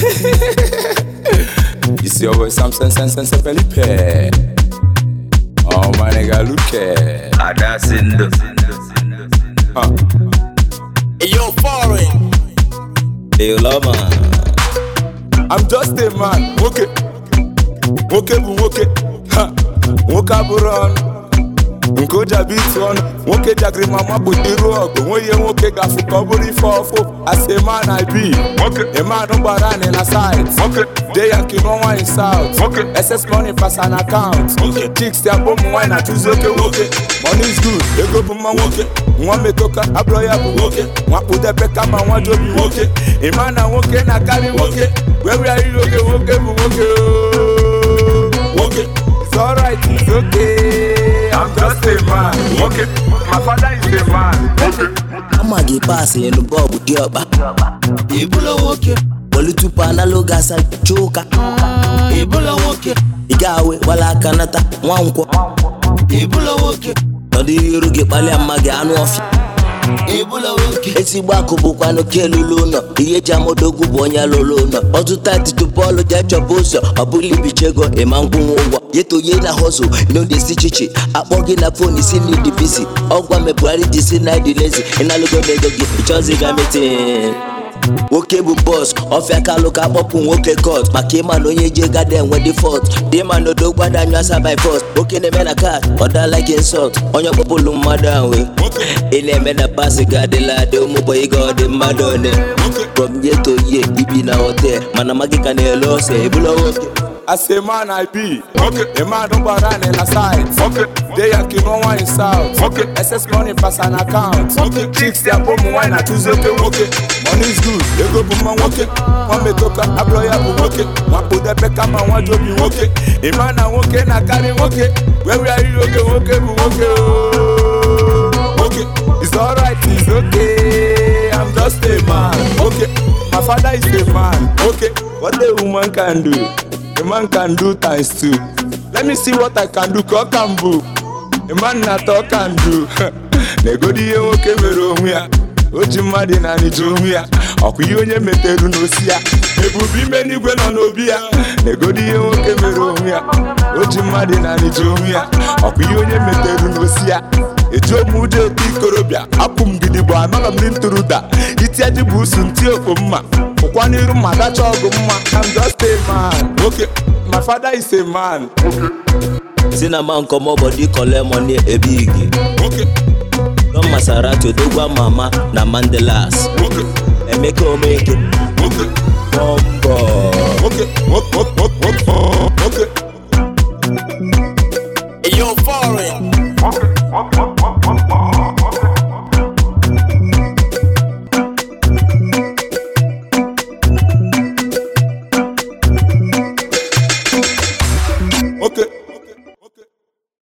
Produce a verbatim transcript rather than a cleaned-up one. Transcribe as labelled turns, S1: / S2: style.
S1: It's your boy Samson Sensen Felipe. Oh my nigga, look at
S2: Adasindo.
S1: huh.
S3: Hey, yo, foreign.
S2: Hey, love man.
S1: I'm just a man. Okay. Okay, bu okay. Ha. Woka buron. Nkoja beat one. Woke jagri mama butiru ogo. Woye woke gafu koburi fofo. As a man I be. Okay. A man no baran in a side. Okay. They yanki no one in south. Okay. S S money pass an account. Okay. Chicks they bomb wine at two okay. Okay. Money is good. They go boom man okay. One me toka abroya bu okay. One put the peka man one job okay. A man na okay na carry okay. Where we are you okay okay bu okay. Okay. It's alright, it's okay. I'm just a man. Okay. My father is a man. Okay.
S3: I'ma get past in the bubble, dioba. Ebola woke. Olutupa na logasa choka. Ebola woke. Igawe wala kanata wankwo. Ebola woke. Odi ruge pale amage anu ofi. Ebola woke. Eti gbako bukwa no kelulu no. Iye jamodogu bonya lolo no. Otuta titupolo jacho boso. Abuli bichego emangu ngwa. Yeto ye na hustle, no dey see chichi. Akpogi na phone is in the busy. Ogwa me buari this night the lazy. Ina logo dey go get choose ga meeting. Okay bu boss, ofia ka look up upun okay cut. Makema no ye je garden when the fault. Dey man no dog bad and you by force. Okay ne men a cat, other like insult. On your popolo madam we. Ele men a pass ga de la de mo boy god the madone. From ye to ye, ibi na hotel. Man amagi kan hello say bulo okay.
S1: As a man I be. Okay. A man no baran in a side. Okay. They yanki no one in south. Okay. S S money pass an account. Okay. Chicks they bomb wine at two okay. Okay. Money is good. They go boom man okay. One me toka abroya bu okay. One put the peka man one job you okay. A man na okay na carry okay. Where we are you okay okay bu okay. Okay. It's alright, it's okay. I'm just a man. Okay. My father is a man. Okay. What the woman can do, a man can do times two. Let me see what I can do. Cock and boo. A man na talk and do. Negodi ye woke mero mia. Oji madi na ni jomia. Okuyi onye meteru no sia. Ebubi meni gwe no nobia. Negodi ye woke mero mia. Oji madi na ni jomia. Okuyi onye meteru no sia. Ejo mude ti korobia. Apum gidigbo amala mlinturuda. Iti aji busu nti okomma. Okwani ru madacha ogomma. I'm just a man. Okay. My father is a man. Okay.
S3: Sina man come over body collect money a big.
S1: Okay.
S3: Don Maserati dogwa mama na Mandelas.
S1: Okay.
S3: Emeka Omeke.
S1: Okay.
S3: Bombo.
S1: Okay. Okay.